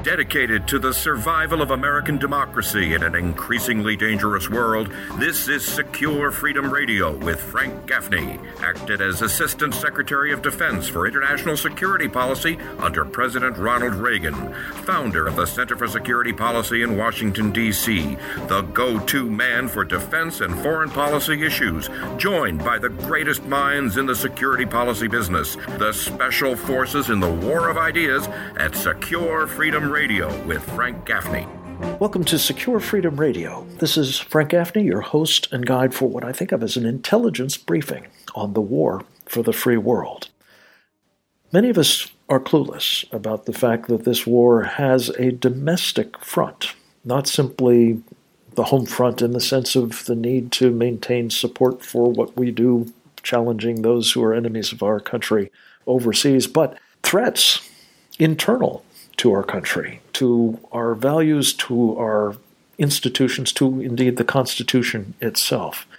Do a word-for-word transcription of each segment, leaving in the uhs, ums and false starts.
Dedicated to the survival of American democracy in an increasingly dangerous world, this is Secure Freedom Radio with Frank Gaffney, acted as Assistant Secretary of Defense for International Security Policy under President Ronald Reagan, founder of the Center for Security Policy in Washington, D C, the go-to man for defense and foreign policy issues, joined by the greatest minds in the security policy business, the Special Forces in the War of Ideas, at Secure Freedom Radio. Radio with Frank Gaffney. Welcome to Secure Freedom Radio. This is Frank Gaffney, your host and guide for what I think of as an intelligence briefing on the war for the free world. Many of us are clueless about the fact that this war has a domestic front, not simply the home front in the sense of the need to maintain support for what we do, challenging those who are enemies of our country overseas, but threats internal to our country, to our values, to our institutions, to indeed the Constitution itself.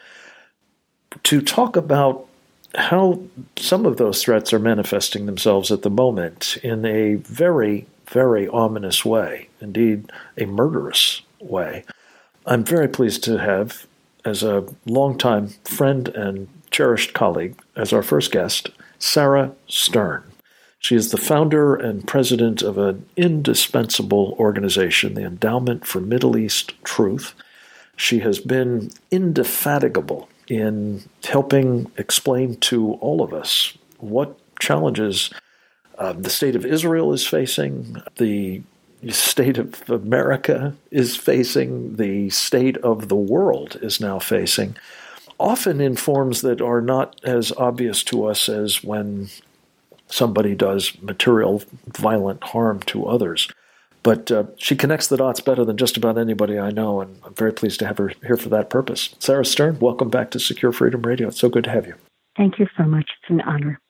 To talk about how some of those threats are manifesting themselves at the moment in a very, very ominous way, indeed a murderous way. I'm very pleased to have, as a longtime friend and cherished colleague, as our first guest, Sarah Stern. She is the founder and president of an indispensable organization, the Endowment for Middle East Truth. She has been indefatigable in helping explain to all of us what challenges uh, the state of Israel is facing, the state of America is facing, the state of the world is now facing, often in forms that are not as obvious to us as when somebody does material, violent harm to others. But uh, she connects the dots better than just about anybody I know, and I'm very pleased to have her here for that purpose. Sarah Stern, welcome back to Secure Freedom Radio. It's so good to have you. Thank you so much. It's an honor.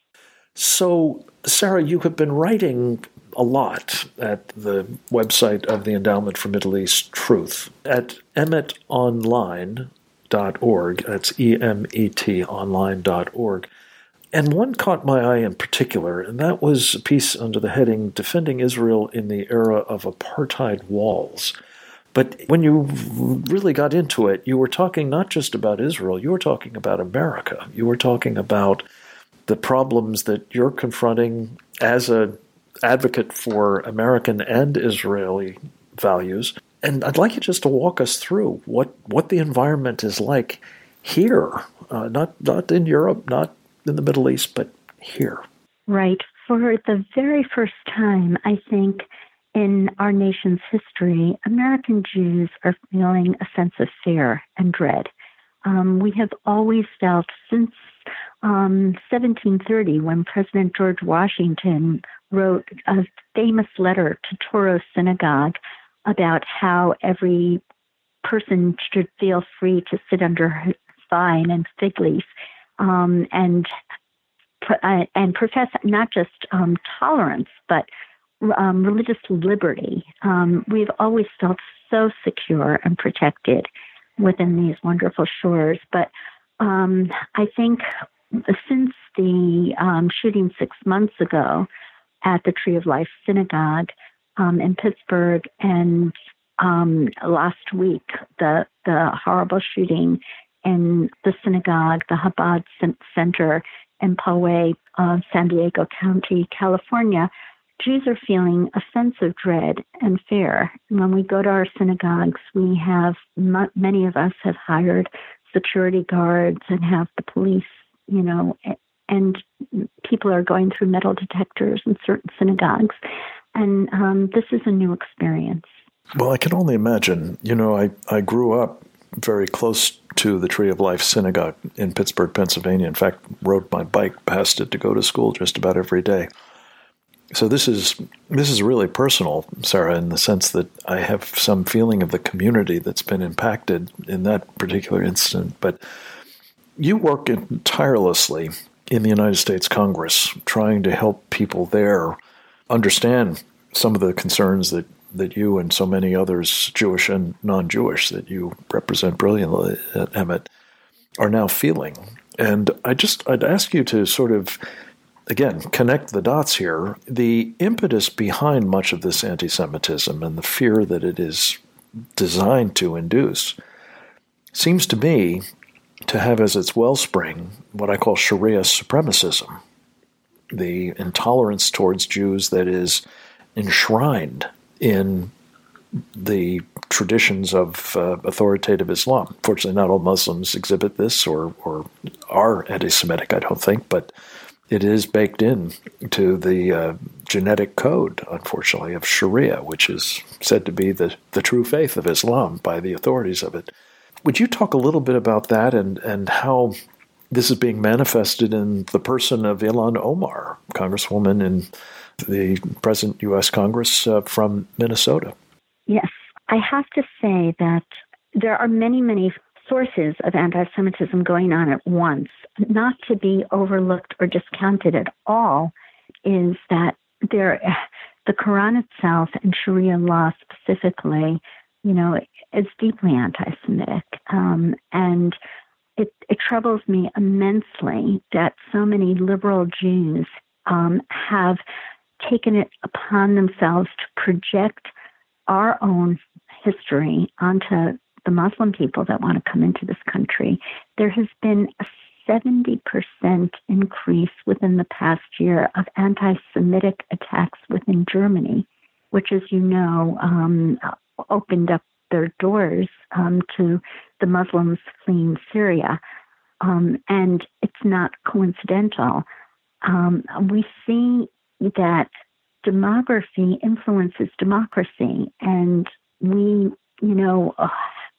So, Sarah, you have been writing a lot at the website of the Endowment for Middle East Truth at emet online dot org. That's E M E T online dot org. And one caught my eye in particular, and that was a piece under the heading Defending Israel in the Era of Apartheid Walls. But when you really got into it, you were talking not just about Israel, you were talking about America. You were talking about the problems that you're confronting as an advocate for American and Israeli values. And I'd like you just to walk us through what, what the environment is like here, uh, not not in Europe, not in the Middle East, but here. Right. For the very first time, I think, in our nation's history, American Jews are feeling a sense of fear and dread. Um, we have always felt since um, seventeen thirty, when President George Washington wrote a famous letter to Touro Synagogue about how every person should feel free to sit under his vine and fig leaf, Um, and uh, and profess not just um, tolerance, but um, religious liberty. Um, we've always felt so secure and protected within these wonderful shores. But um, I think since the um, shooting six months ago at the Tree of Life Synagogue um, in Pittsburgh, and um, last week the the horrible shooting in the synagogue, the Chabad Center in Poway, uh, San Diego County, California, Jews are feeling a sense of dread and fear. And when we go to our synagogues, we have, m- many of us have hired security guards and have the police, you know, and people are going through metal detectors in certain synagogues. And um, this is a new experience. Well, I can only imagine. You know, I, I grew up very close to the Tree of Life Synagogue in Pittsburgh, Pennsylvania. In fact, rode my bike past it to go to school just about every day. So this is this is really personal, Sarah, in the sense that I have some feeling of the community that's been impacted in that particular incident. But you work tirelessly in the United States Congress trying to help people there understand some of the concerns that that you and so many others, Jewish and non-Jewish, that you represent brilliantly at Emet, are now feeling. And I just, I'd ask you to sort of again, connect the dots here. The impetus behind much of this anti-Semitism and the fear that it is designed to induce seems to me to have as its wellspring what I call Sharia supremacism, the intolerance towards Jews that is enshrined in the traditions of uh, authoritative Islam. Fortunately, not all Muslims exhibit this or, or are anti-Semitic, I don't think, but it is baked in to the uh, genetic code, unfortunately, of Sharia, which is said to be the, the true faith of Islam by the authorities of it. Would you talk a little bit about that and, and how this is being manifested in the person of Ilhan Omar, Congresswoman in the present U S Congress uh, from Minnesota? Yes, I have to say that there are many, many sources of anti-Semitism going on at once. Not to be overlooked or discounted at all is that there, the Quran itself and Sharia law specifically, you know, is deeply anti-Semitic. Um, and it, it troubles me immensely that so many liberal Jews um, have taken it upon themselves to project our own history onto the Muslim people that want to come into this country. There has been a seventy percent increase within the past year of anti-Semitic attacks within Germany, which, as you know, um, opened up their doors um, to the Muslims fleeing Syria. Um, and it's not coincidental. Um, we see that demography influences democracy, and we, you know, uh,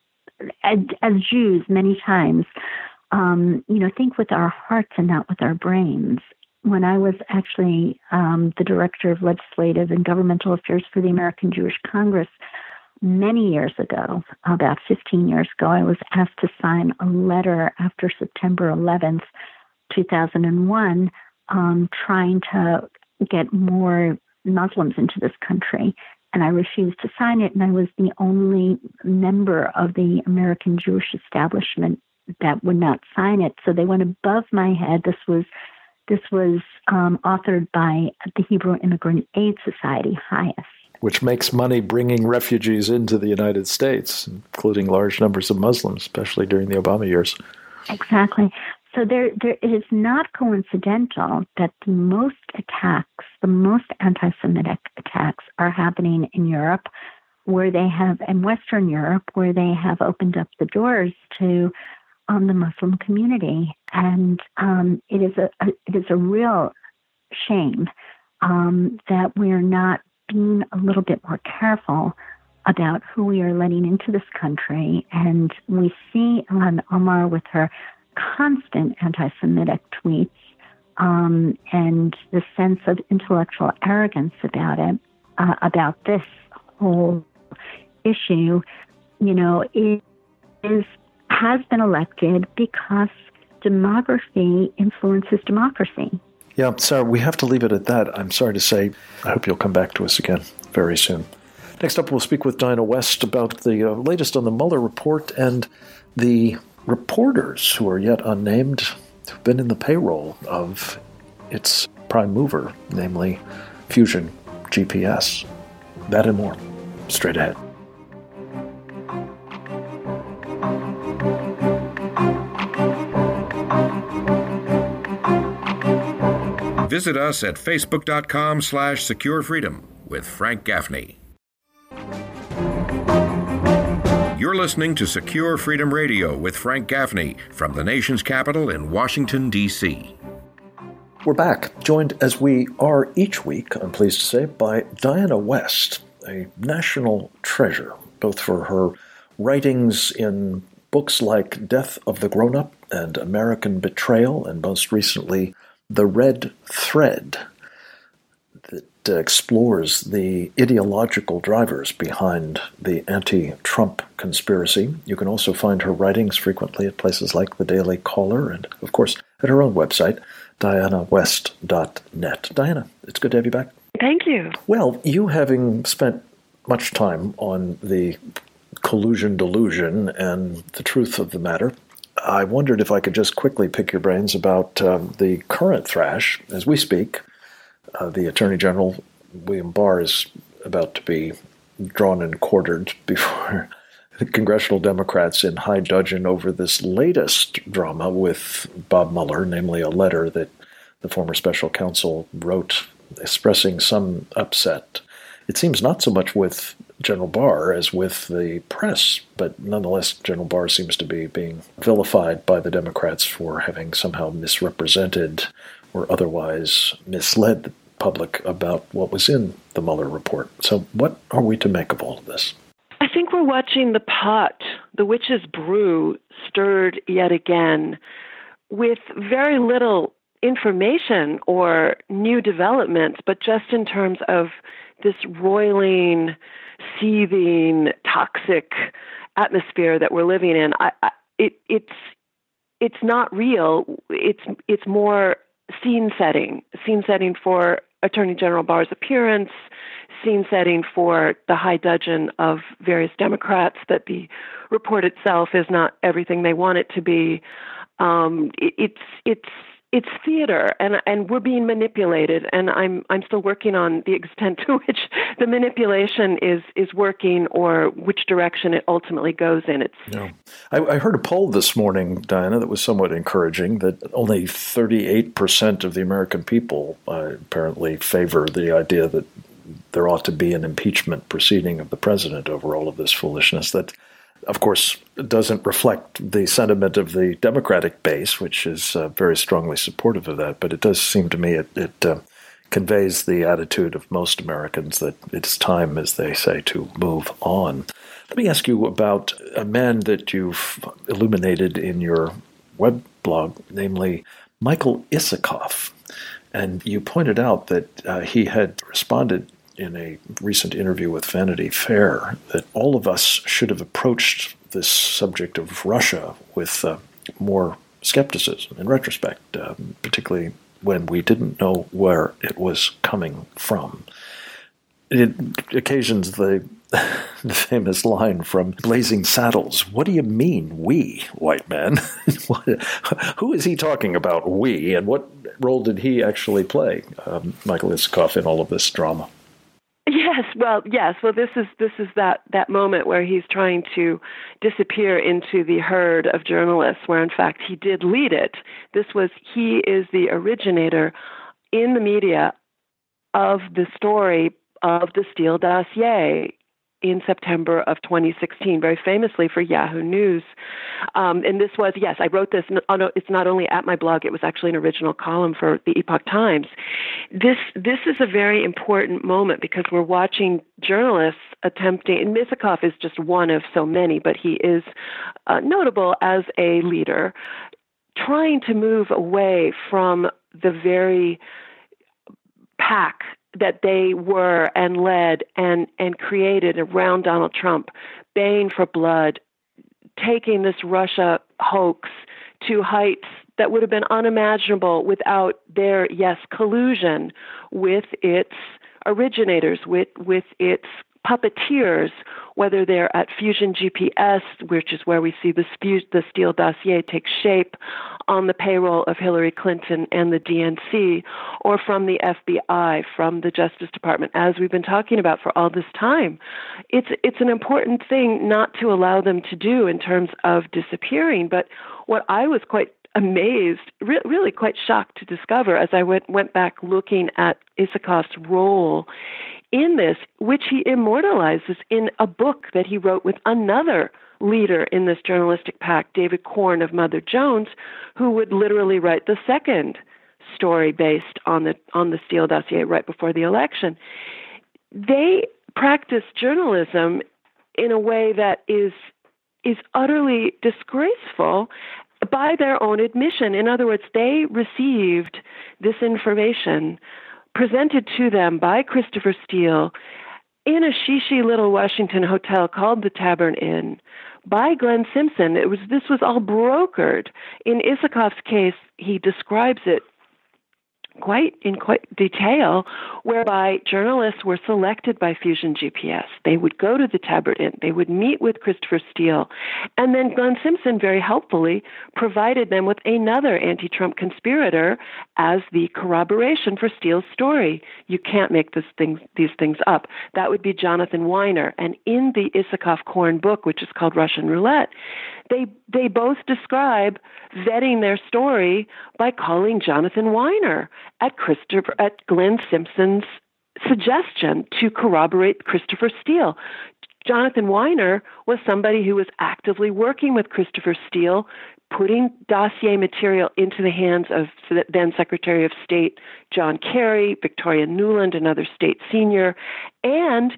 as, as Jews, many times, um, you know, think with our hearts and not with our brains. When I was actually um, the director of legislative and governmental affairs for the American Jewish Congress many years ago, about fifteen years ago, I was asked to sign a letter after September eleventh, two thousand one, um, trying to get more Muslims into this country. And I refused to sign it, and I was the only member of the American Jewish establishment that would not sign it. So they went above my head. This was this was um, authored by the Hebrew Immigrant Aid Society, H I A S. Which makes money bringing refugees into the United States, including large numbers of Muslims, especially during the Obama years. Exactly. So there, there, it is not coincidental that the most attacks, the most anti-Semitic attacks are happening in Europe, where they have, in Western Europe, where they have opened up the doors to um, the Muslim community. And um, it is a, a it is a real shame um, that we're not being a little bit more careful about who we are letting into this country. And we see Ilhan Omar with her constant anti-Semitic tweets um, and the sense of intellectual arrogance about it, uh, about this whole issue, you know, it is has been elected because demography influences democracy. Yeah, Sarah, we have to leave it at that. I'm sorry to say. I hope you'll come back to us again very soon. Next up, we'll speak with Diana West about the uh, latest on the Mueller report and the reporters who are yet unnamed who've been in the payroll of its prime mover, namely Fusion G P S. That and more, straight ahead. Visit us at facebook.com slash secure freedom with Frank Gaffney. You're listening to Secure Freedom Radio with Frank Gaffney from the nation's capital in Washington, D C We're back, joined as we are each week, I'm pleased to say, by Diana West, a national treasure, both for her writings in books like Death of the Grown-Up and American Betrayal, and most recently, The Red Thread, that uh, explores the ideological drivers behind the anti-Trump conspiracy. You can also find her writings frequently at places like The Daily Caller and, of course, at her own website, diana west dot net. Diana, it's good to have you back. Thank you. Well, you having spent much time on the collusion delusion and the truth of the matter, I wondered if I could just quickly pick your brains about um, the current thrash. As we speak, uh, the Attorney General, William Barr, is about to be drawn and quartered before the congressional Democrats in high dudgeon over this latest drama with Bob Mueller, namely a letter that the former special counsel wrote expressing some upset. It seems not so much with General Barr as with the press, but nonetheless, General Barr seems to be being vilified by the Democrats for having somehow misrepresented or otherwise misled the public about what was in the Mueller report. So what are we to make of all of this? I think we're watching the pot, the witch's brew, stirred yet again with very little information or new developments, but just in terms of this roiling, seething, toxic atmosphere that we're living in. I, I, it, it's it's not real. It's it's more scene setting, scene setting for Attorney General Barr's appearance, scene setting for the high dudgeon of various Democrats that the report itself is not everything they want it to be. Um, it, it's it's it's theater, and and we're being manipulated. And I'm I'm still working on the extent to which the manipulation is is working, or which direction it ultimately goes in. It's no. I, I heard a poll this morning, Diana, that was somewhat encouraging. That only thirty-eight percent of the American people uh, apparently favor the idea that there ought to be an impeachment proceeding of the president over all of this foolishness. That, of course, doesn't reflect the sentiment of the Democratic base, which is uh, very strongly supportive of that. But it does seem to me it, it uh, conveys the attitude of most Americans that it's time, as they say, to move on. Let me ask you about a man that you've illuminated in your web blog, namely Michael Isikoff. And you pointed out that uh, he had responded in a recent interview with Vanity Fair that all of us should have approached this subject of Russia with uh, more skepticism in retrospect, uh, particularly when we didn't know where it was coming from. It occasions the, the famous line from Blazing Saddles, "What do you mean, we, white man?" what, who is he talking about, we, and what role did he actually play, um, Michael Isikoff, in all of this drama? Yes, well, yes. Well, this is this is that, that moment where he's trying to disappear into the herd of journalists, where in fact he did lead it. This was he is the originator in the media of the story of the Steele dossier in September of twenty sixteen, very famously for Yahoo News. Um, and this was, yes, I wrote this, it's not only at my blog, it was actually an original column for the Epoch Times. This this is a very important moment because we're watching journalists attempting, and Isikoff is just one of so many, but he is uh, notable as a leader, trying to move away from the very pack that they were and led and, and created around Donald Trump, baying for blood, taking this Russia hoax to heights that would have been unimaginable without their, yes, collusion with its originators, with, with its puppeteers, whether they're at Fusion G P S, which is where we see the, the Steele dossier take shape on the payroll of Hillary Clinton and the D N C, or from the F B I, from the Justice Department, as we've been talking about for all this time. It's it's an important thing not to allow them to do in terms of disappearing. But what I was quite amazed, re- really quite shocked to discover as I went, went back looking at Isikoff's role in this, which he immortalizes in a book that he wrote with another leader in this journalistic pack, David Corn of Mother Jones, who would literally write the second story based on the on the Steele dossier right before the election. They practice journalism in a way that is is utterly disgraceful by their own admission. In other words, they received this information presented to them by Christopher Steele in a shishi little Washington hotel called the Tavern Inn by Glenn Simpson. It was this was all brokered. In Isikoff's case, he describes it quite in quite detail, whereby journalists were selected by Fusion G P S. They would go to the Tabard Inn, they would meet with Christopher Steele, and then Glenn Simpson very helpfully provided them with another anti-Trump conspirator as the corroboration for Steele's story. You can't make this thing, these things up. That would be Jonathan Weiner. And in the Isikoff-Korn book, which is called Russian Roulette, they they both describe vetting their story by calling Jonathan Weiner at Christopher at Glenn Simpson's suggestion to corroborate Christopher Steele. Jonathan Weiner was somebody who was actively working with Christopher Steele, putting dossier material into the hands of then Secretary of State John Kerry, Victoria Nuland, another state senior, and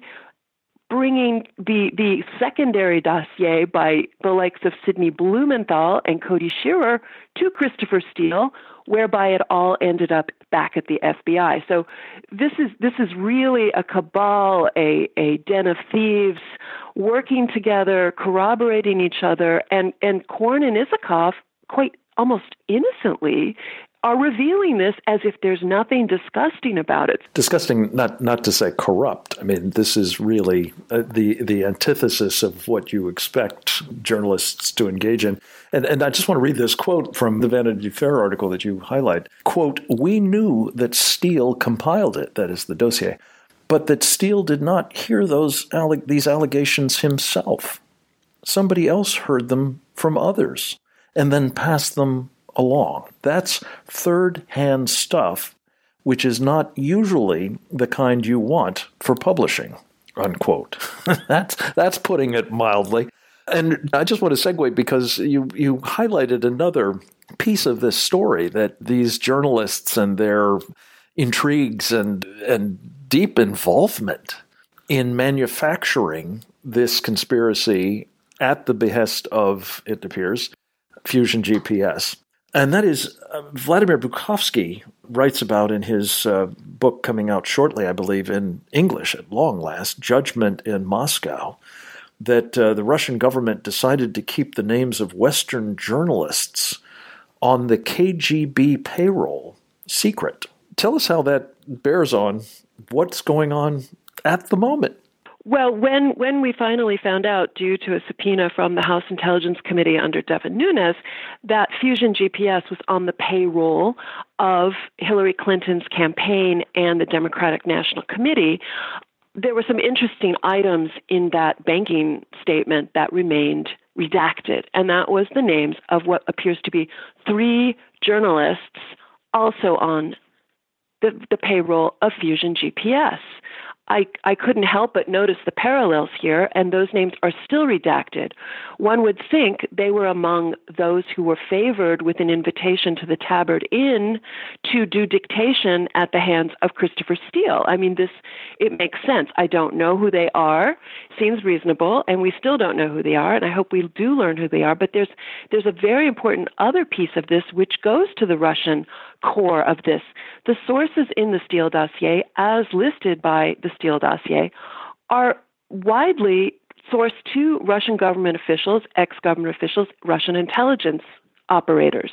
bringing the the secondary dossier by the likes of Sidney Blumenthal and Cody Shearer to Christopher Steele, whereby it all ended up back at the F B I. So this is this is really a cabal, a, a den of thieves working together, corroborating each other, and, and Korn and Isikoff, quite almost innocently, are revealing this as if there's nothing disgusting about it. Disgusting, not not to say corrupt. I mean, this is really uh, the the antithesis of what you expect journalists to engage in. And and I just want to read this quote from the Vanity Fair article that you highlight. Quote, "We knew that Steele compiled it," that is the dossier, "but that Steele did not hear those alle- these allegations himself. Somebody else heard them from others and then passed them along. That's third-hand stuff, which is not usually the kind you want for publishing," unquote. that's that's putting it mildly. And I just want to segue because you you highlighted another piece of this story, that these journalists and their intrigues and and deep involvement in manufacturing this conspiracy at the behest of, it appears, Fusion G P S. And that is, uh, Vladimir Bukovsky writes about in his uh, book coming out shortly, I believe, in English at long last, Judgment in Moscow, that uh, the Russian government decided to keep the names of Western journalists on the K G B payroll secret. Tell us how that bears on what's going on at the moment. Well, when, when we finally found out, due to a subpoena from the House Intelligence Committee under Devin Nunes, that Fusion G P S was on the payroll of Hillary Clinton's campaign and the Democratic National Committee, there were some interesting items in that banking statement that remained redacted, and that was the names of what appears to be three journalists also on the, the payroll of Fusion G P S. I, I couldn't help but notice the parallels here, and those names are still redacted. One would think they were among those who were favored with an invitation to the Tabard Inn to do dictation at the hands of Christopher Steele. I mean, this, it makes sense. I don't know who they are. Seems reasonable, and we still don't know who they are, and I hope we do learn who they are. But there's there's a very important other piece of this which goes to the Russian core of this. The sources in the Steele dossier, as listed by the Steele dossier, are widely sourced to Russian government officials, ex-government officials, Russian intelligence operators.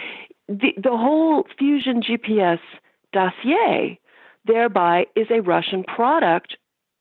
The, the whole Fusion G P S dossier, thereby, is a Russian product.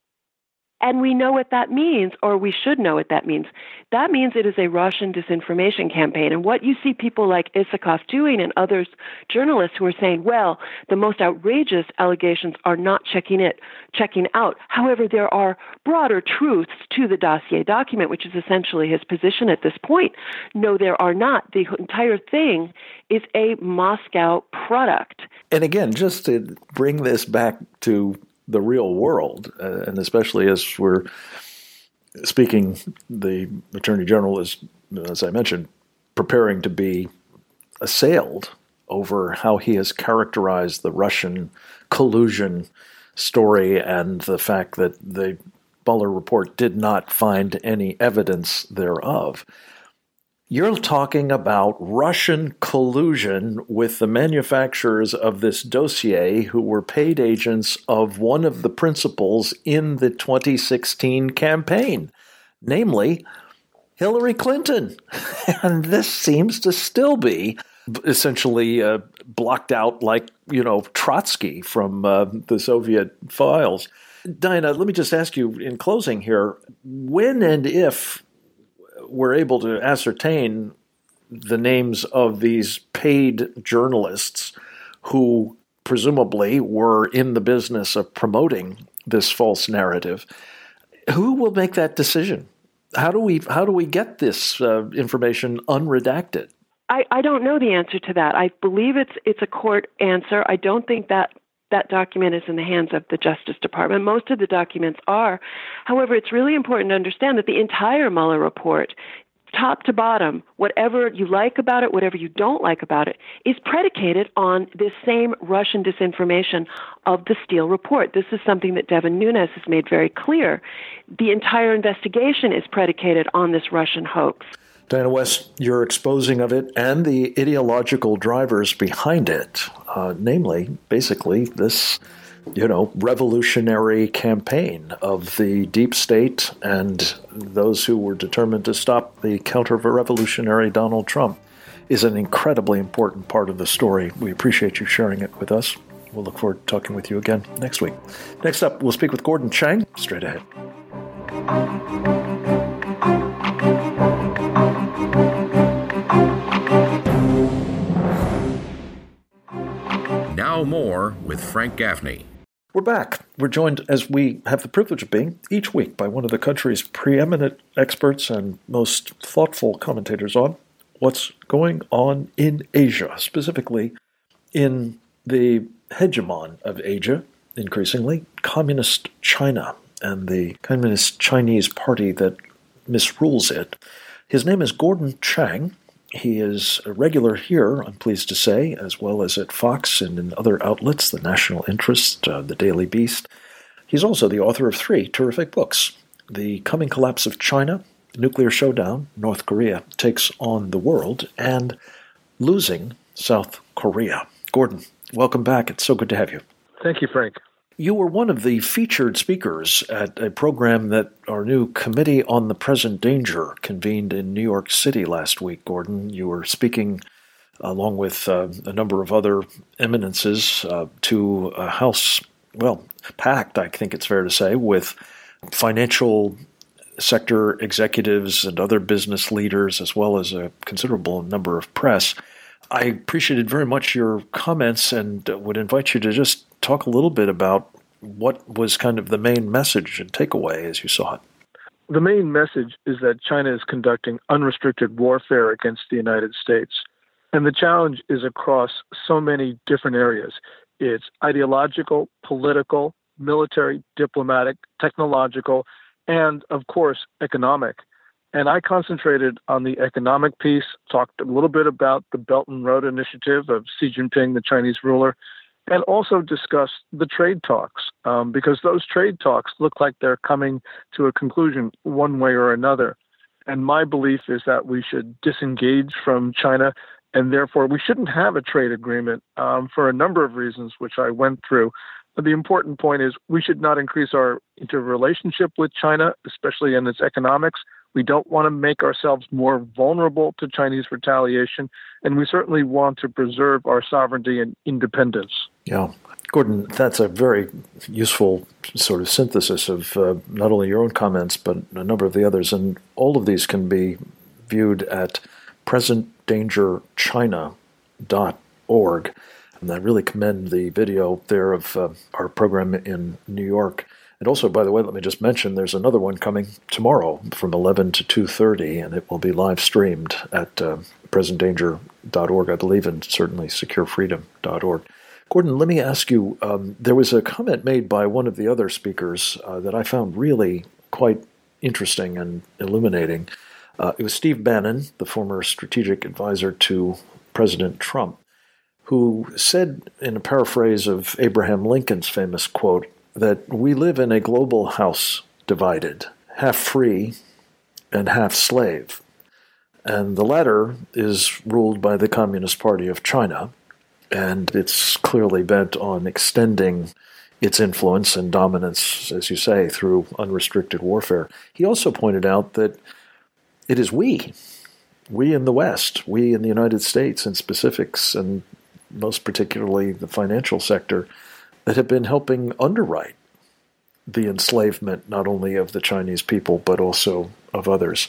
And we know what that means, or we should know what that means. That means it is a Russian disinformation campaign. And what you see people like Isikoff doing and others, journalists who are saying, well, the most outrageous allegations are not checking it, checking out. However, there are broader truths to the dossier document, which is essentially his position at this point. No, there are not. The entire thing is a Moscow product. And again, just to bring this back to the real world, uh, and especially as we're speaking, the Attorney General is, as I mentioned, preparing to be assailed over how he has characterized the Russian collusion story and the fact that the Mueller report did not find any evidence thereof. You're talking about Russian collusion with the manufacturers of this dossier who were paid agents of one of the principals in the twenty sixteen campaign, namely Hillary Clinton. And this seems to still be essentially a, blocked out like, you know, Trotsky from uh, the Soviet files. Diana, let me just ask you in closing here, when and if we're able to ascertain the names of these paid journalists who presumably were in the business of promoting this false narrative, who will make that decision? How do we how do we get this uh, information unredacted? I, I don't know the answer to that. I believe it's it's a court answer. I don't think that that document is in the hands of the Justice Department. Most of the documents are. However, it's really important to understand that the entire Mueller report, top to bottom, whatever you like about it, whatever you don't like about it, is predicated on this same Russian disinformation of the Steele report. This is something that Devin Nunes has made very clear. The entire investigation is predicated on this Russian hoax. Diana West, your exposing of it and the ideological drivers behind it, uh, namely, basically, this, you know, revolutionary campaign of the deep state and those who were determined to stop the counter-revolutionary Donald Trump, is an incredibly important part of the story. We appreciate you sharing it with us. We'll look forward to talking with you again next week. Next up, we'll speak with Gordon Chang, straight ahead. Now more with Frank Gaffney. We're back. We're joined, as we have the privilege of being, each week by one of the country's preeminent experts and most thoughtful commentators on what's going on in Asia, specifically in the hegemon of Asia, increasingly, Communist China and the Communist Chinese Party that misrules it. His name is Gordon Chang. He is a regular here, I'm pleased to say, as well as at Fox and in other outlets, The National Interest, uh, The Daily Beast. He's also the author of three terrific books: The Coming Collapse of China, Nuclear Showdown, North Korea Takes on the World, and Losing South Korea. Gordon, welcome back. It's so good to have you. Thank you, Frank. You were one of the featured speakers at a program that our new Committee on the Present Danger convened in New York City last week, Gordon. You were speaking, along with uh, a number of other eminences, uh, to a house, well, packed, I think it's fair to say, with financial sector executives and other business leaders, as well as a considerable number of press. I appreciated very much your comments and would invite you to just talk a little bit about what was kind of the main message and takeaway as you saw it. The main message is that China is conducting unrestricted warfare against the United States. And the challenge is across so many different areas. It's ideological, political, military, diplomatic, technological, and, of course, economic. And I concentrated on the economic piece, talked a little bit about the Belt and Road Initiative of Xi Jinping, the Chinese ruler, and also discussed the trade talks, um, because those trade talks look like they're coming to a conclusion one way or another. And my belief is that we should disengage from China, and therefore we shouldn't have a trade agreement um, for a number of reasons, which I went through. But the important point is we should not increase our interrelationship with China, especially in its economics. We don't want to make ourselves more vulnerable to Chinese retaliation, and we certainly want to preserve our sovereignty and independence. Yeah. Gordon, that's a very useful sort of synthesis of uh, not only your own comments, but a number of the others, and all of these can be viewed at present danger china dot org. And I really commend the video there of uh, our program in New York. And also, by the way, let me just mention, there's another one coming tomorrow from eleven to two thirty, and it will be live streamed at uh, present danger dot org, I believe, and certainly secure freedom dot org. Gordon, let me ask you, um, there was a comment made by one of the other speakers uh, that I found really quite interesting and illuminating. Uh, it was Steve Bannon, the former strategic advisor to President Trump, who said in a paraphrase of Abraham Lincoln's famous quote, that we live in a global house divided, half free and half slave. And the latter is ruled by the Communist Party of China, and it's clearly bent on extending its influence and dominance, as you say, through unrestricted warfare. He also pointed out that it is we, we in the West, we in the United States in specifics, and most particularly the financial sector, that have been helping underwrite the enslavement not only of the Chinese people, but also of others.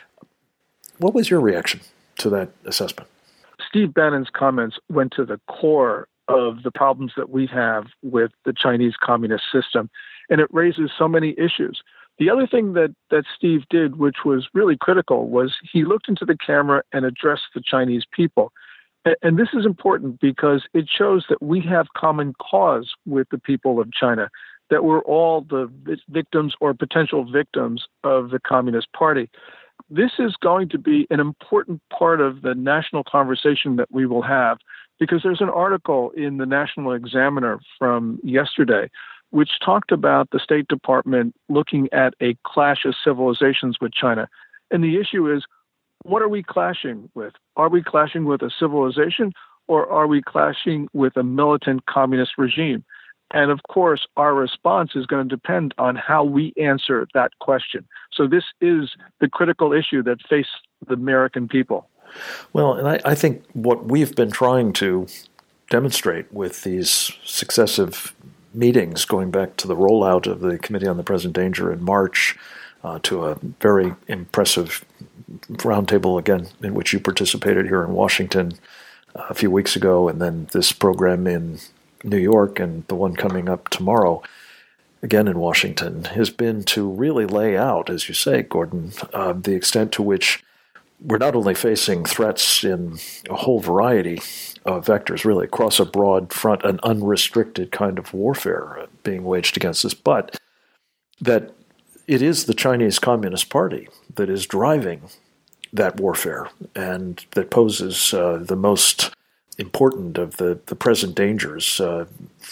What was your reaction to that assessment? Steve Bannon's comments went to the core of the problems that we have with the Chinese communist system, and it raises so many issues. The other thing that, that Steve did, which was really critical, was he looked into the camera and addressed the Chinese people. And, and this is important because it shows that we have common cause with the people of China, that we're all the victims or potential victims of the Communist Party. This is going to be an important part of the national conversation that we will have, because there's an article in the National Examiner from yesterday which talked about the State Department looking at a clash of civilizations with China. And the issue is, what are we clashing with? Are we clashing with a civilization, or are we clashing with a militant communist regime? And of course, our response is going to depend on how we answer that question. So this is the critical issue that faces the American people. Well, and I, I think what we've been trying to demonstrate with these successive meetings, going back to the rollout of the Committee on the Present Danger in March, uh, to a very impressive roundtable, again, in which you participated here in Washington uh, a few weeks ago, and then this program in New York and the one coming up tomorrow, again in Washington, has been to really lay out, as you say, Gordon, uh, the extent to which we're not only facing threats in a whole variety of vectors, really across a broad front, an unrestricted kind of warfare being waged against us, but that it is the Chinese Communist Party that is driving that warfare and that poses uh, the most important of the, the present dangers uh,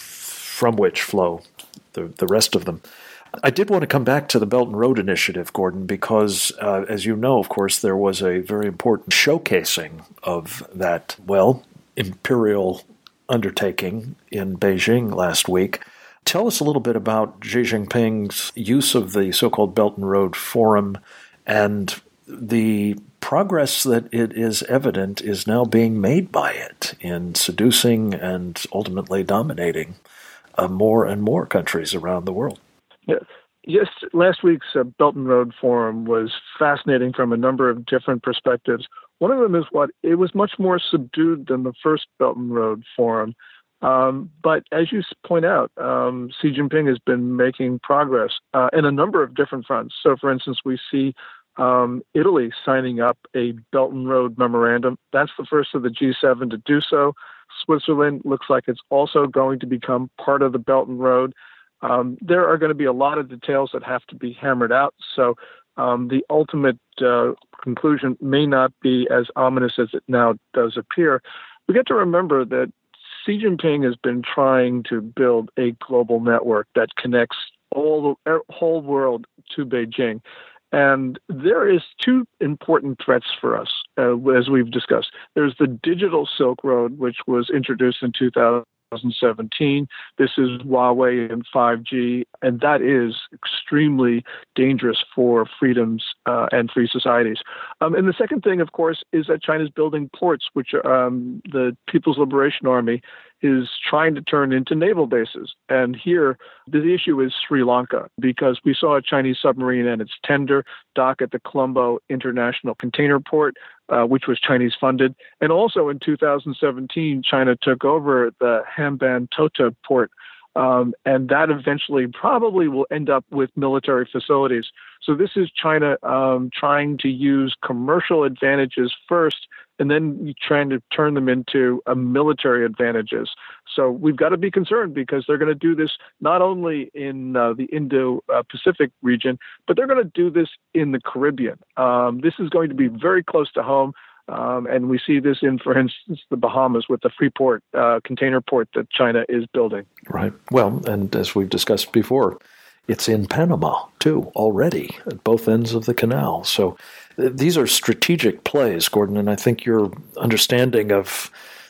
from which flow the, the rest of them. I did want to come back to the Belt and Road Initiative, Gordon, because, uh, as you know, of course, there was a very important showcasing of that, well, imperial undertaking in Beijing last week. Tell us a little bit about Xi Jinping's use of the so-called Belt and Road Forum and the progress that it is evident is now being made by it in seducing and ultimately dominating uh, more and more countries around the world. Yeah. Yes, last week's uh, Belt and Road Forum was fascinating from a number of different perspectives. One of them is what it was much more subdued than the first Belt and Road Forum. Um, but as you point out, um, Xi Jinping has been making progress uh, in a number of different fronts. So, for instance, we see um, Italy signing up a Belt and Road Memorandum. That's the first of the G seven to do so. Switzerland looks like it's also going to become part of the Belt and Road. Um, there are going to be a lot of details that have to be hammered out. So um, the ultimate uh, conclusion may not be as ominous as it now does appear. We get to remember that Xi Jinping has been trying to build a global network that connects all the whole world to Beijing. And there is two important threats for us, uh, as we've discussed. There's the digital Silk Road, which was introduced in two thousand seventeen. This is Huawei and five G, and that is extremely dangerous for freedoms uh, and free societies. Um, and the second thing, of course, is that China's building ports, which um, the People's Liberation Army is trying to turn into naval bases. And here, the issue is Sri Lanka, because we saw a Chinese submarine and its tender dock at the Colombo International Container Port, uh, which was Chinese funded. And also in two thousand seventeen, China took over the Hambantota port, um, and that eventually probably will end up with military facilities. So this is China um, trying to use commercial advantages first, and then trying to turn them into uh, military advantages. So we've got to be concerned, because they're going to do this not only in uh, the Indo-Pacific region, but they're going to do this in the Caribbean. Um, this is going to be very close to home. Um, and we see this in, for instance, the Bahamas with the Freeport uh, container port that China is building. Right. Well, and as we've discussed before, it's in Panama, too, already, at both ends of the canal. So th- these are strategic plays, Gordon, and I think your understanding of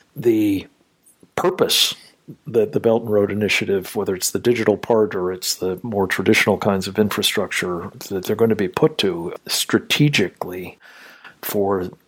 the purpose that the Belt and Road Initiative, whether it's the digital part or it's the more traditional kinds of infrastructure that they're going to be put to strategically for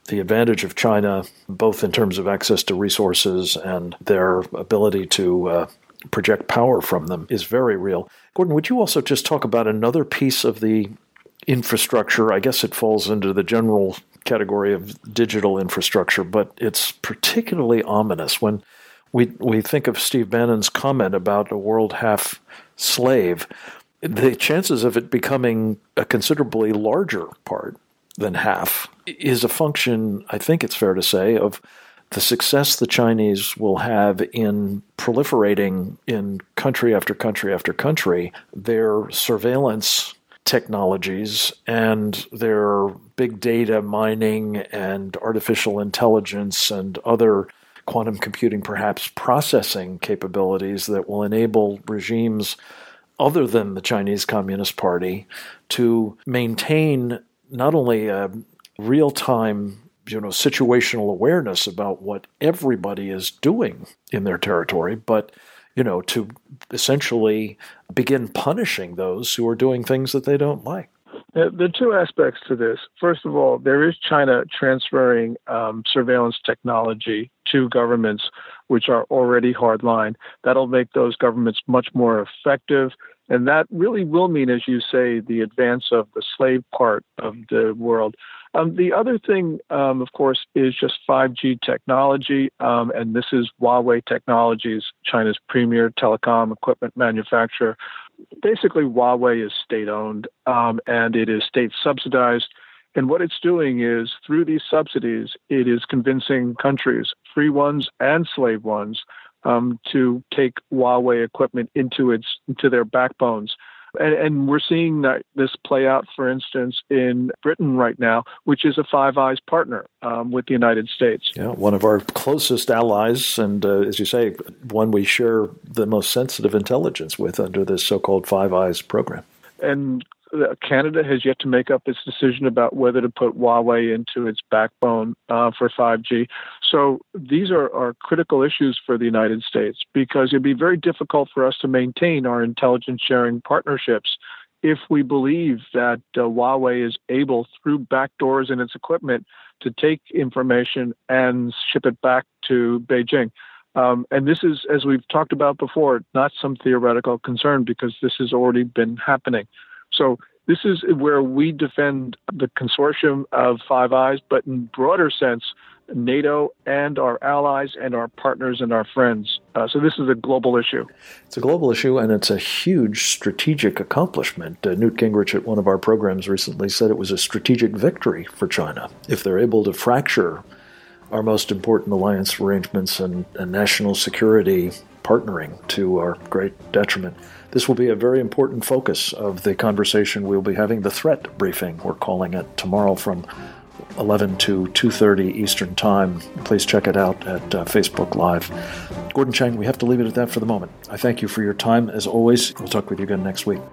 the advantage of China, both in terms of access to resources and their ability to uh, project power from them, is very real. Gordon, would you also just talk about another piece of the infrastructure? I guess it falls into the general category of digital infrastructure, but it's particularly ominous when we we think of Steve Bannon's comment about a world half slave. The chances of it becoming a considerably larger part than half is a function, I think it's fair to say, of the success the Chinese will have in proliferating in country after country after country their surveillance technologies and their big data mining and artificial intelligence and other quantum computing, perhaps processing capabilities that will enable regimes other than the Chinese Communist Party to maintain not only a real-time, you know, situational awareness about what everybody is doing in their territory, but you know, to essentially begin punishing those who are doing things that they don't like. There are two aspects to this. First of all, there is China transferring um, surveillance technology to governments which are already hardline. That'll make those governments much more effective. And that really will mean, as you say, the advance of the slave part of the world. Um, the other thing, um, of course, is just five G technology, um, and this is Huawei Technologies, China's premier telecom equipment manufacturer. Basically, Huawei is state-owned, um, and it is state-subsidized. And what it's doing is, through these subsidies, it is convincing countries, free ones and slave ones, um, to take Huawei equipment into its into their backbones. And, and we're seeing that this play out, for instance, in Britain right now, which is a Five Eyes partner um, with the United States. Yeah, one of our closest allies, and uh, as you say, one we share the most sensitive intelligence with under this so-called Five Eyes program. And Canada has yet to make up its decision about whether to put Huawei into its backbone uh, for five G. So these are, are critical issues for the United States, because it'd be very difficult for us to maintain our intelligence sharing partnerships if we believe that uh, Huawei is able, through backdoors in its equipment, to take information and ship it back to Beijing. Um, and this is, as we've talked about before, not some theoretical concern, because this has already been happening. So this is where we defend the consortium of Five Eyes, but in broader sense, NATO and our allies and our partners and our friends. Uh, so this is a global issue. It's a global issue, and it's a huge strategic accomplishment. Uh, Newt Gingrich at one of our programs recently said it was a strategic victory for China if they're able to fracture our most important alliance arrangements and, and national security partnering to our great detriment. This will be a very important focus of the conversation we'll be having, the threat briefing, we're calling it, tomorrow from eleven to two thirty Eastern Time. Please check it out at uh, Facebook Live. Gordon Chang, we have to leave it at that for the moment. I thank you for your time, as always. We'll talk with you again next week.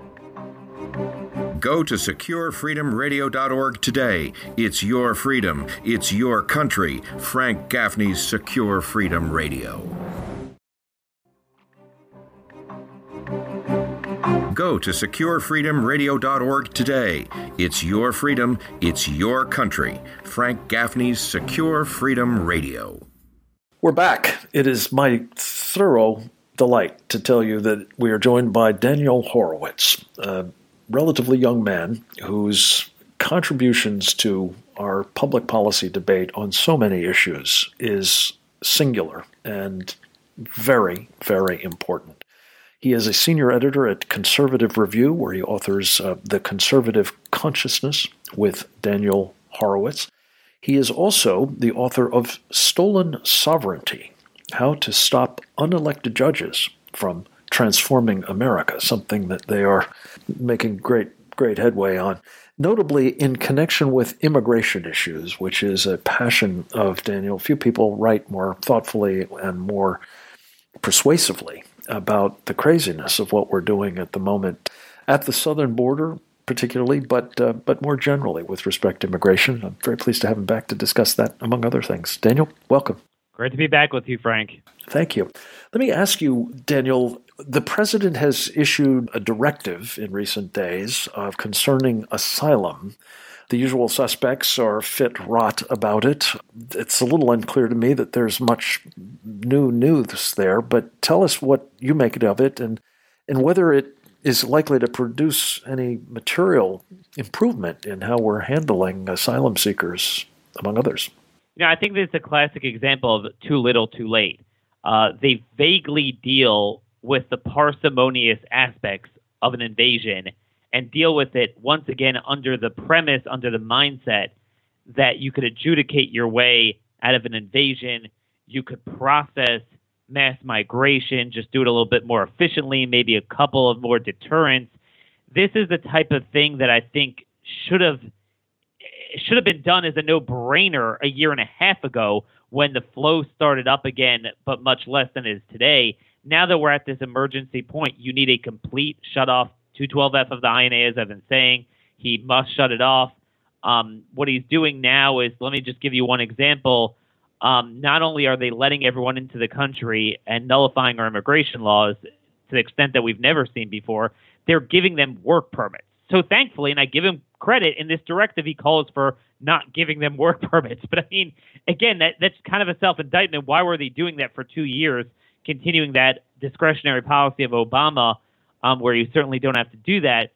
Go to secure freedom radio dot org today. It's your freedom. It's your country. Frank Gaffney's Secure Freedom Radio. Go to secure freedom radio dot org today. It's your freedom. It's your country. Frank Gaffney's Secure Freedom Radio. We're back. It is my thorough delight to tell you that we are joined by Daniel Horowitz, a relatively young man whose contributions to our public policy debate on so many issues is singular and very, very important. He is a senior editor at Conservative Review, where he authors uh, The Conservative Consciousness with Daniel Horowitz. He is also the author of Stolen Sovereignty, How to Stop Unelected Judges from Transforming America, something that they are making great, great headway on, notably in connection with immigration issues, which is a passion of Daniel. Few people write more thoughtfully and more persuasively about the craziness of what we're doing at the moment at the southern border, particularly, but uh, but more generally with respect to immigration. I'm very pleased to have him back to discuss that, among other things. Daniel, welcome. Great to be back with you, Frank. Thank you. Let me ask you, Daniel, The president has issued a directive in recent days of concerning asylum. The usual suspects are fit rot about it. It's a little unclear to me that there's much new news there, but tell us what you make of it and, and whether it is likely to produce any material improvement in how we're handling asylum seekers, among others. You know, I think this is a classic example of too little, too late. Uh, they vaguely deal with the parsimonious aspects of an invasion and deal with it once again under the premise, under the mindset that you could adjudicate your way out of an invasion, you could process mass migration, just do it a little bit more efficiently, maybe a couple of more deterrents. This is the type of thing that I think should have should have been done as a no-brainer a year and a half ago when the flow started up again, but much less than it is today. Now that we're at this emergency point, you need a complete shut-off. two twelve F of the I N A, as I've been saying, he must shut it off. Um, what he's doing now is, let me just give you one example. Um, not only are they letting everyone into the country and nullifying our immigration laws to the extent that we've never seen before, they're giving them work permits. So thankfully, and I give him credit, in this directive he calls for not giving them work permits. But I mean, again, that, that's kind of a self-indictment. Why were they doing that for two years, continuing that discretionary policy of Obama, um, where you certainly don't have to do that?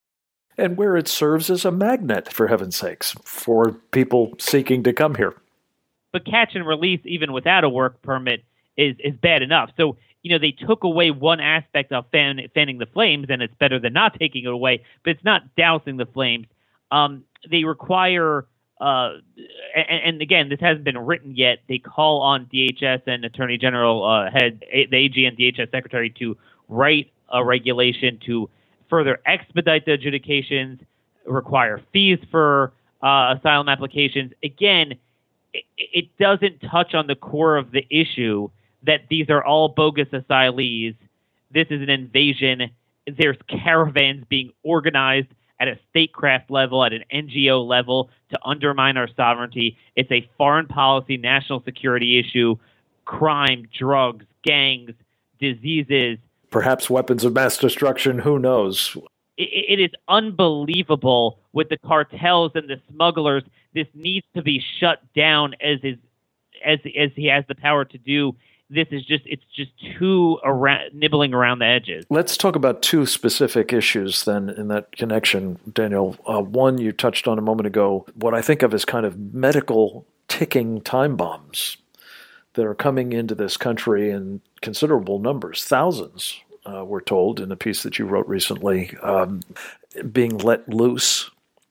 And where it serves as a magnet, for heaven's sakes, for people seeking to come here. But catch and release, even without a work permit, is is bad enough. So, you know, they took away one aspect of fan, fanning the flames, and it's better than not taking it away, but it's not dousing the flames. Um, they require, uh, and, and again, this hasn't been written yet, they call on D H S and Attorney General, uh, head, the A G and D H S Secretary to write a regulation to further expedite the adjudications, require fees for uh, asylum applications. Again, it, it doesn't touch on the core of the issue that these are all bogus asylees. This is an invasion. There's caravans being organized at a statecraft level, at an N G O level, to undermine our sovereignty. It's a foreign policy, national security issue, crime, drugs, gangs, diseases. Perhaps weapons of mass destruction, who knows? It, it is unbelievable with the cartels and the smugglers. This needs to be shut down as is, as as he has the power to do. This is just, it's just too around, nibbling around the edges. Let's talk about two specific issues then in that connection, Daniel. Uh, one you touched on a moment ago, what I think of as kind of medical ticking time bombs that are coming into this country in considerable numbers, thousands, uh, we're told in a piece that you wrote recently, um, being let loose,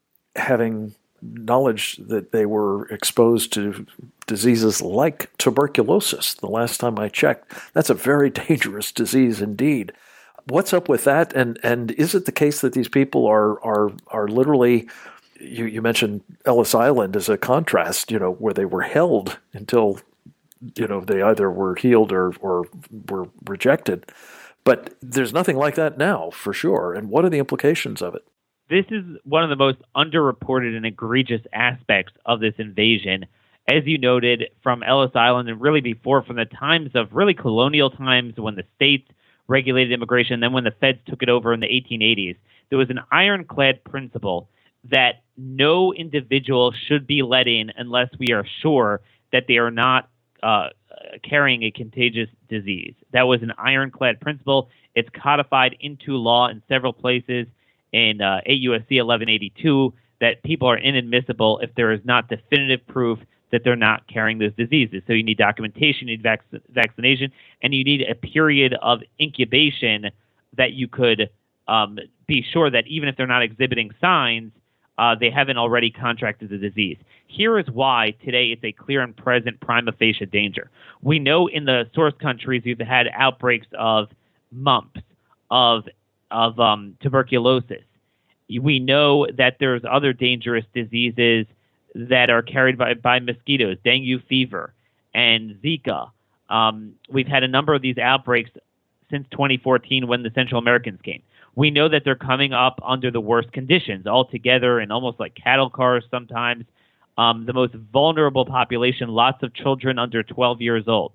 having knowledge that they were exposed to diseases like tuberculosis. The last time I checked, that's a very dangerous disease indeed. What's up with that? And and is it the case that these people are are are literally, you, you mentioned Ellis Island as a contrast, you know, where they were held until, you know, they either were healed or, or were rejected. But there's nothing like that now, for sure. And what are the implications of it? This is one of the most underreported and egregious aspects of this invasion. As you noted, from Ellis Island and really before, from the times of really colonial times when the states regulated immigration, and then when the feds took it over in the eighteen eighties, there was an ironclad principle that no individual should be let in unless we are sure that they are not uh, carrying a contagious disease. That was an ironclad principle. It's codified into law in several places in uh, eight U S C eleven eighty-two, that people are inadmissible if there is not definitive proof that they're not carrying those diseases. So you need documentation, you need vac- vaccination, and you need a period of incubation that you could um, be sure that even if they're not exhibiting signs, uh, they haven't already contracted the disease. Here is why today it's a clear and present prima facie danger. We know in the source countries we've had outbreaks of mumps, of of um, tuberculosis. We know that there's other dangerous diseases that are carried by, by mosquitoes, dengue fever and Zika. Um, we've had a number of these outbreaks since twenty fourteen when the Central Americans came. We know that they're coming up under the worst conditions altogether and almost like cattle cars sometimes. Um, the most vulnerable population, lots of children under twelve years old.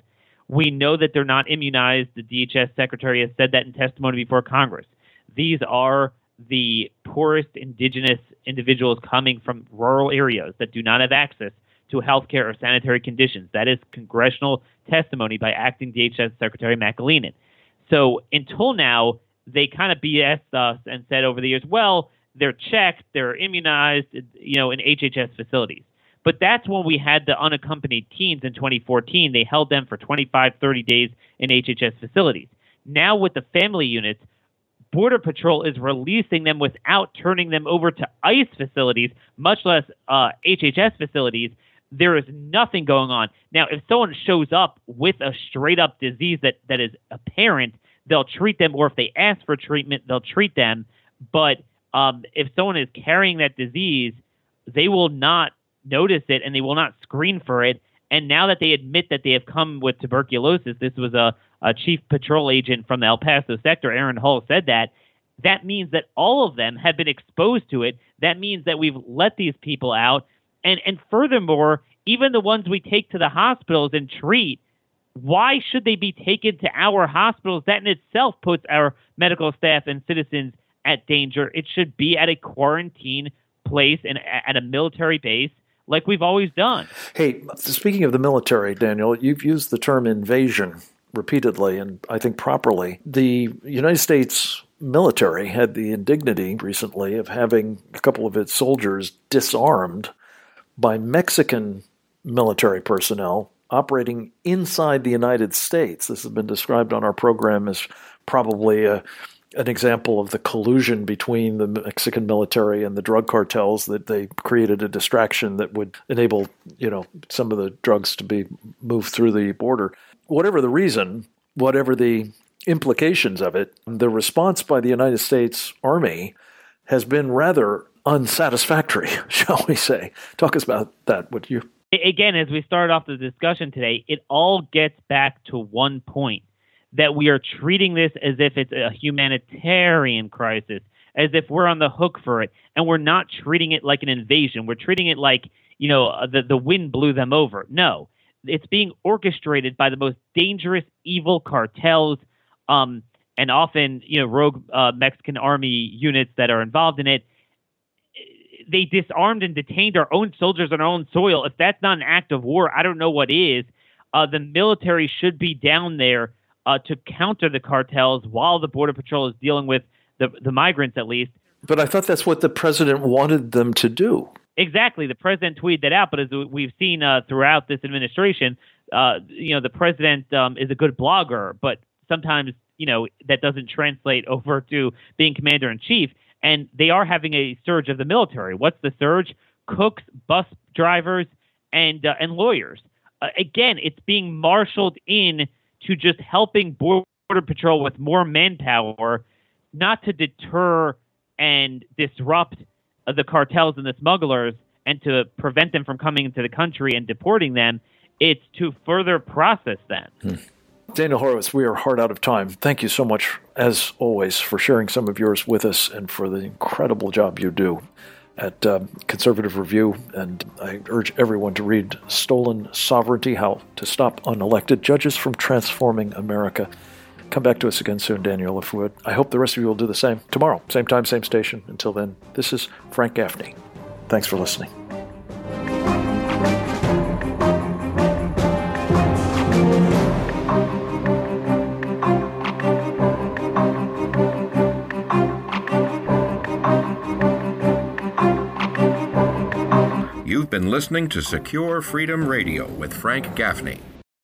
We know that they're not immunized. The D H S secretary has said that in testimony before Congress. These are the poorest indigenous individuals coming from rural areas that do not have access to health care or sanitary conditions. That is congressional testimony by acting D H S Secretary McAleenan. So until now, they kind of B S'd us and said over the years, well, they're checked, they're immunized, you know, in H H S facilities. But that's when we had the unaccompanied teens in twenty fourteen. They held them for twenty-five, thirty days in H H S facilities. Now with the family units, Border Patrol is releasing them without turning them over to ICE facilities, much less uh, H H S facilities. There is nothing going on. Now, if someone shows up with a straight-up disease that, that is apparent, they'll treat them, or if they ask for treatment, they'll treat them. But um, if someone is carrying that disease, they will not notice it, and they will not screen for it. And now that they admit that they have come with tuberculosis, this was a, a chief patrol agent from the El Paso sector, Aaron Hull, said that, that means that all of them have been exposed to it. That means that we've let these people out. And and furthermore, even the ones we take to the hospitals and treat, why should they be taken to our hospitals? That in itself puts our medical staff and citizens at danger. It should be at a quarantine place and at a military base like we've always done. Hey, speaking of the military, Daniel, you've used the term invasion repeatedly, and I think properly. The United States military had the indignity recently of having a couple of its soldiers disarmed by Mexican military personnel operating inside the United States. This has been described on our program as probably a, an example of the collusion between the Mexican military and the drug cartels, that they created a distraction that would enable, you know, some of the drugs to be moved through the border. Whatever the reason, whatever the implications of it, the response by the United States Army has been rather unsatisfactory, shall we say. Talk us about that, would you? Again, as we start off the discussion today, it all gets back to one point, that we are treating this as if it's a humanitarian crisis, as if we're on the hook for it, and we're not treating it like an invasion. We're treating it like, you know, the, the wind blew them over. No, it's being orchestrated by the most dangerous, evil cartels, um, and often, you know, rogue uh, Mexican army units that are involved in it. They disarmed and detained our own soldiers on our own soil. If that's not an act of war, I don't know what is. Uh, the military should be down there uh, to counter the cartels while the Border Patrol is dealing with the, the migrants, at least. But I thought that's what the president wanted them to do. Exactly. The president tweeted that out, but as we've seen uh, throughout this administration, uh, you know, the president um, is a good blogger, but sometimes, you know, that doesn't translate over to being commander-in-chief. And they are having a surge of the military. What's the surge? Cooks, bus drivers, and uh, and lawyers. Uh, again, it's being marshaled in to just helping Border Patrol with more manpower, not to deter and disrupt uh, the cartels and the smugglers and to prevent them from coming into the country and deporting them. It's to further process them. Hmm. Daniel Horowitz, we are hard out of time. Thank you so much, as always, for sharing some of yours with us and for the incredible job you do at um, Conservative Review. And I urge everyone to read Stolen Sovereignty, How to Stop Unelected Judges from Transforming America. Come back to us again soon, Daniel, if you would. I hope the rest of you will do the same tomorrow. Same time, same station. Until then, this is Frank Gaffney. Thanks for listening. You've been listening to Secure Freedom Radio with Frank Gaffney.